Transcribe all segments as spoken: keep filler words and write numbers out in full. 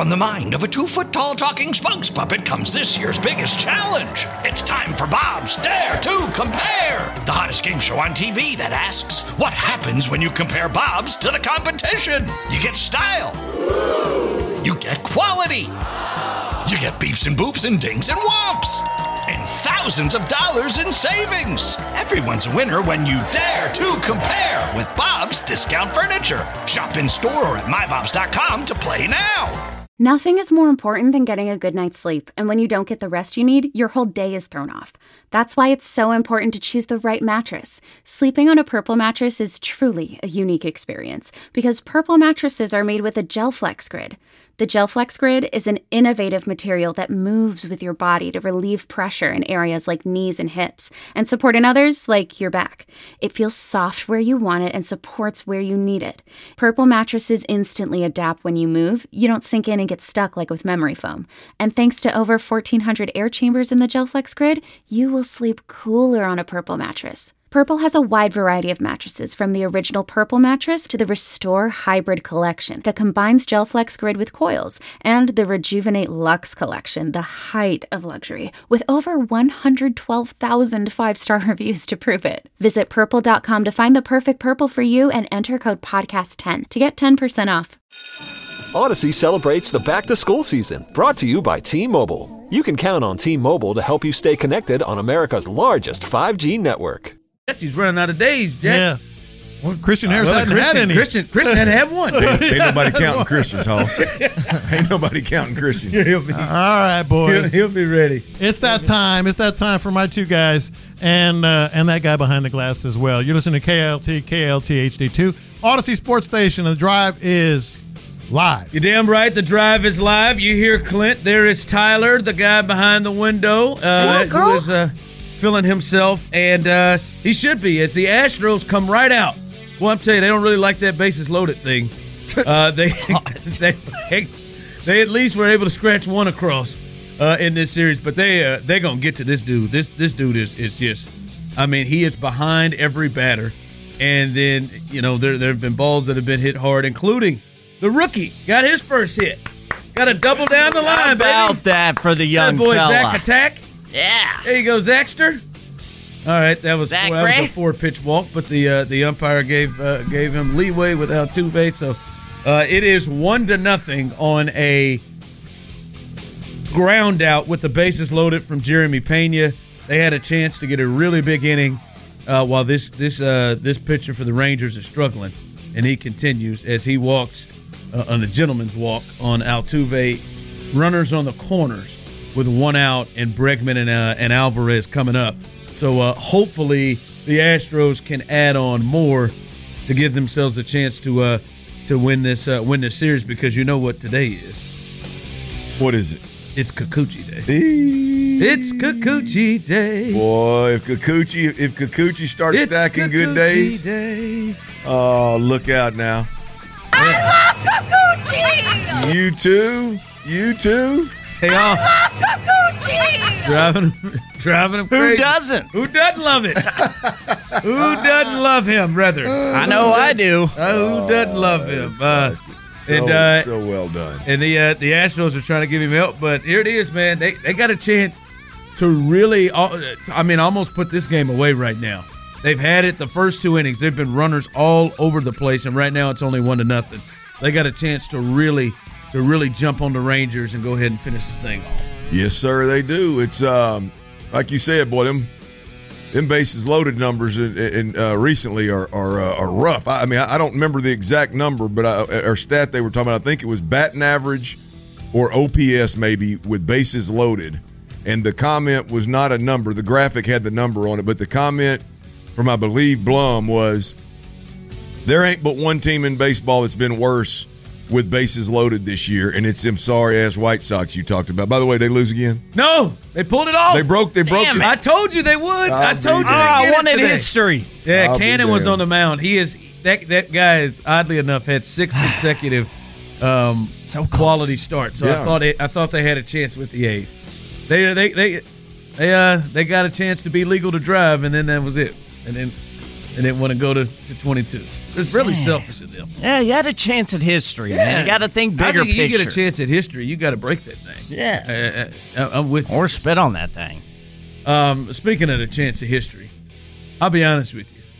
From the mind of a two-foot-tall talking spokes puppet comes this year's biggest challenge. It's time for Bob's Dare to Compare, the hottest game show on T V that asks, what happens when you compare Bobs to the competition? You get style. You get quality. You get beeps and boops and dings and whomps. And thousands of dollars in savings. Everyone's a winner when you dare to compare with Bob's Discount Furniture. Shop in store or at my bobs dot com to play now. Nothing is more important than getting a good night's sleep, and when you don't get the rest you need, your whole day is thrown off. That's why it's so important to choose the right mattress. Sleeping on a Purple mattress is truly a unique experience, because Purple mattresses are made with a GelFlex Grid. The GelFlex Grid is an innovative material that moves with your body to relieve pressure in areas like knees and hips, and support in others like your back. It feels soft where you want it and supports where you need it. Purple mattresses instantly adapt when you move. You don't sink in and get stuck like with memory foam. And thanks to over fourteen hundred air chambers in the GelFlex Grid, you will sleep cooler on a Purple mattress. Purple has a wide variety of mattresses, from the original Purple mattress to the Restore Hybrid collection that combines GelFlex Grid with coils, and the Rejuvenate Luxe collection, the height of luxury, with over one hundred twelve thousand five-star reviews to prove it. Visit purple dot com to find the perfect Purple for you and enter code podcast ten to get ten percent off. Odyssey celebrates the back-to-school season, brought to you by T-Mobile. You can count on T-Mobile to help you stay connected on America's largest five G network. He's running out of days, Jack. Yeah. Well, Christian Harris well, hadn't Christian, had any. Christian, Christian had to have one. ain't, ain't nobody counting Christians, Hoss. Ain't nobody counting Christians. He'll be, All right, boys. He'll, he'll be ready. It's that time. It's that time for my two guys and uh, and that guy behind the glass as well. You're listening to K L T, K L T H D two, Odyssey Sports Station. The drive is live. You're damn right. The drive is live. You hear Clint. There is Tyler, the guy behind the window, uh, who is uh, feeling himself, and uh, he should be, as the Astros come right out. Well, I'm telling you, they don't really like that bases loaded thing. Uh, they, they, they they at least were able to scratch one across uh, in this series, but they uh, they're gonna get to this dude. This this dude is is just, I mean, he is behind every batter, and then you know there there have been balls that have been hit hard, including the rookie got his first hit, got a double down the line. How about baby. that for the young that boy fella? Zach Attack. Yeah. There you go, Zaxter. All right, that was Zach well, that Gray? was a four-pitch walk, but the uh, the umpire gave uh, gave him leeway with Altuve, so uh, it is one to nothing on a ground out with the bases loaded from Jeremy Pena. They had a chance to get a really big inning uh, while this this uh, this pitcher for the Rangers is struggling, and he continues as he walks uh, on a gentleman's walk on Altuve. Runners on the corners with one out, and Bregman and uh, and Alvarez coming up. So uh, hopefully the Astros can add on more to give themselves a chance to uh, to win this uh, win this series, because you know what today is. What is it? It's Kikuchi Day. Eee. It's Kikuchi Day. Boy, if Kikuchi if Kikuchi starts It's stacking Kikuchi good days, Day. Oh, look out now. I love Kikuchi! You too? You too? Hey, all I love Kikuchi! driving, driving him crazy. Who doesn't? Who doesn't love it? Who doesn't love him, rather? I know I do. Uh, who doesn't love him? Uh, So, and, uh, so well done. And the uh, the Astros are trying to give him help, but here it is, man. They they got a chance to really, uh, I mean, almost put this game away right now. They've had it the first two innings. They've been runners all over the place, and right now it's only one to nothing. So they got a chance to really to really jump on the Rangers and go ahead and finish this thing off. Yes, sir, they do. It's um, like you said, boy, them them bases loaded numbers in, in uh, recently are are, uh, are rough. I, I mean, I, I don't remember the exact number, but I, or stat they were talking about. I think it was batting average or O P S maybe with bases loaded. And the comment was not a number. The graphic had the number on it, but the comment from, I believe, Blum was, there ain't but one team in baseball that's been worse with bases loaded this year, and it's them sorry-ass White Sox you talked about. By the way, they lose again? No, they pulled it off. They broke They broke. It. I told you they would. I'll I told be you. Oh, I they'd wanted get it today. history. Yeah, I'll be Cannon was damned. on the mound. He is that that guy is oddly enough had six consecutive um, So close. quality starts. So Yeah. I thought it, I thought they had a chance with the A's. They they they they uh they got a chance to be legal to drive, and then that was it. And then They didn't want to go to, to twenty-two. It's really yeah. selfish of them. Yeah, you had a chance at history, yeah. man. You got to think bigger I think picture. You get a chance at history, you got to break that thing. Yeah. Uh, I'm with you. Or spit on that thing. Um, speaking of the chance of history, I'll be honest with you.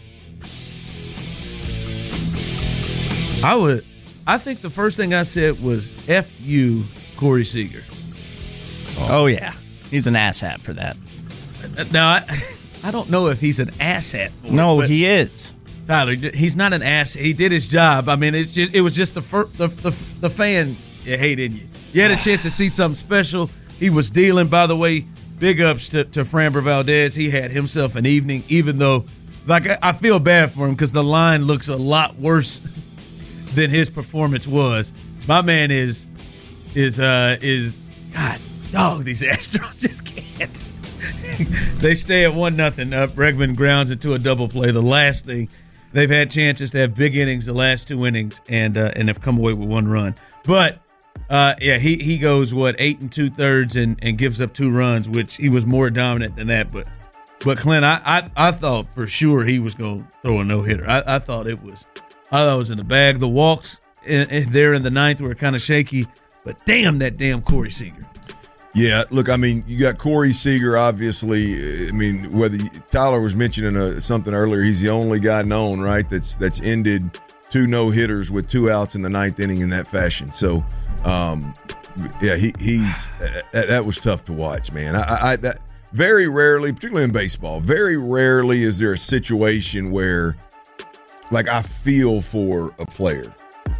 I would. I think the first thing I said was F you, Corey Seager. Oh, oh yeah. He's an asshat for that. Now, I, I don't know if he's an asshat for No, it, he is. Tyler, he's not an ass. He did his job. I mean, it's just it was just the fir- the, the the fan you hated you. You had a chance to see something special. He was dealing, by the way, big ups to, to Framber Valdez. He had himself an evening, even though, like, I, I feel bad for him because the line looks a lot worse than his performance was. My man is, is, uh, is, God, dog, these Astros just can't. They stay at one nothing up. Bregman grounds into a double play. The last thing, they've had chances to have big innings the last two innings and uh, and have come away with one run. But uh, yeah, he he goes what eight and two thirds and, and gives up two runs, which he was more dominant than that. But but Clint, I I, I thought for sure he was going to throw a no hitter. I, I thought it was I thought it was in the bag. The walks in, in there in the ninth were kind of shaky, but damn that damn Corey Seager. Yeah, look, I mean, you got Corey Seager, obviously. I mean, whether Tyler was mentioning a, something earlier, he's the only guy known, right, that's that's ended two no-hitters with two outs in the ninth inning in that fashion. So, um, yeah, he, he's that, that was tough to watch, man. I, I that very rarely, particularly in baseball, very rarely is there a situation where, like, I feel for a player.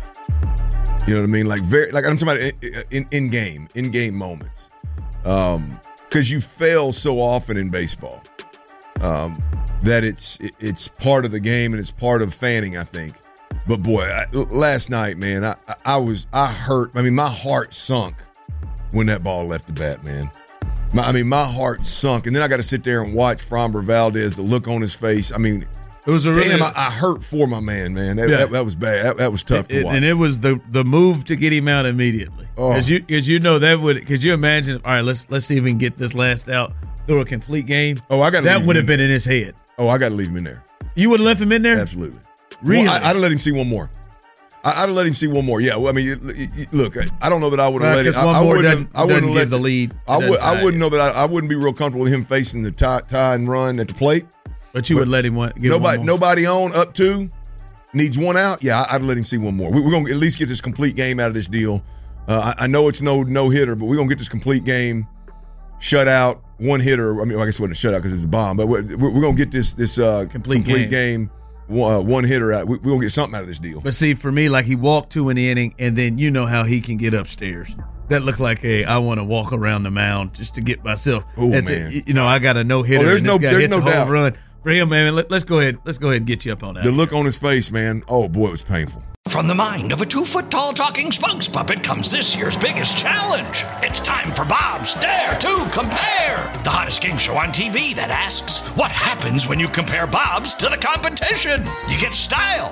You know what I mean? Like, very, like I'm talking about in, in, in game, in game moments. Um, because you fail so often in baseball, um, that it's it, it's part of the game and it's part of fanning, I think. But boy, I, last night, man, I, I was I hurt. I mean, my heart sunk when that ball left the bat, man. My, I mean, my heart sunk, and then I got to sit there and watch Framber Valdez, the look on his face. I mean, it was a really, damn, I, I hurt for my man, man. That, yeah. that, that was bad. That, that was tough it, to watch. And it was the the move to get him out immediately. Because oh. you, because you know that would. Could you imagine? All right, let's let's see if we can get this last out through a complete game. Oh, I got that would have been in his head. Oh, I got to leave him in there. You would have left him in there? Absolutely. Really? Well, I, I'd have let him see one more. I, I'd have let him see one more. Yeah. Well, I mean, look, I don't know that I would have right, let him. One I, I more wouldn't. doesn't, I wouldn't doesn't let give the lead. I would. I wouldn't know that. I, I wouldn't be real comfortable with him facing the tie, tie and run at the plate. But you but would let him one, give nobody, one more. Nobody on up two needs one out. Yeah, I'd let him see one more. We, we're gonna at least get this complete game out of this deal. Uh, I, I know it's no no hitter, but we're gonna get this complete game, shutout, one hitter. I mean, well, I guess it wasn't a shutout because it's a bomb, but we're, we're gonna get this this uh, complete, complete game, game uh, one hitter out. We, we're gonna get something out of this deal. But see, for me, like he walked two in the inning, and then you know how he can get upstairs. That looked like a I want to walk around the mound just to get myself. Oh man, a, you know I got a no hitter. Oh, there's no there's no doubt. Run. For him, man, let, let's go ahead. Let's go ahead and get you up on that. The look on his face, man. Oh boy, it was painful. From the mind of a two-foot-tall talking spokes puppet comes this year's biggest challenge. It's time for Bob's Dare to Compare, the hottest game show on T V that asks, what happens when you compare Bob's to the competition? You get style.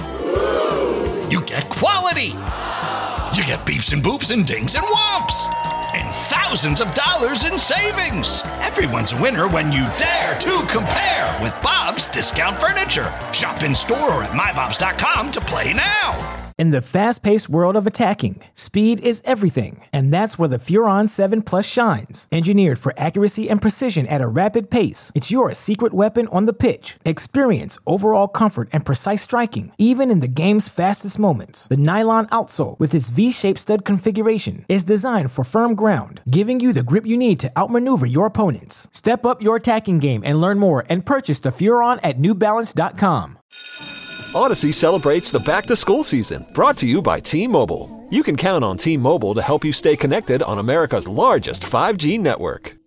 You get quality. You get beeps and boops and dings and whomps. And thousands of dollars in savings. Everyone's a winner when you dare to compare with Bob's Discount Furniture. Shop in store or at my bobs dot com to play now. In the fast-paced world of attacking, speed is everything, and that's where the Furon seven Plus shines. Engineered for accuracy and precision at a rapid pace, it's your secret weapon on the pitch. Experience overall comfort and precise striking, even in the game's fastest moments. The nylon outsole, with its V-shaped stud configuration, is designed for firm ground, giving you the grip you need to outmaneuver your opponents. Step up your attacking game and learn more and purchase the Furon at new balance dot com. Odyssey celebrates the back-to-school season, brought to you by T-Mobile. You can count on T-Mobile to help you stay connected on America's largest five G network.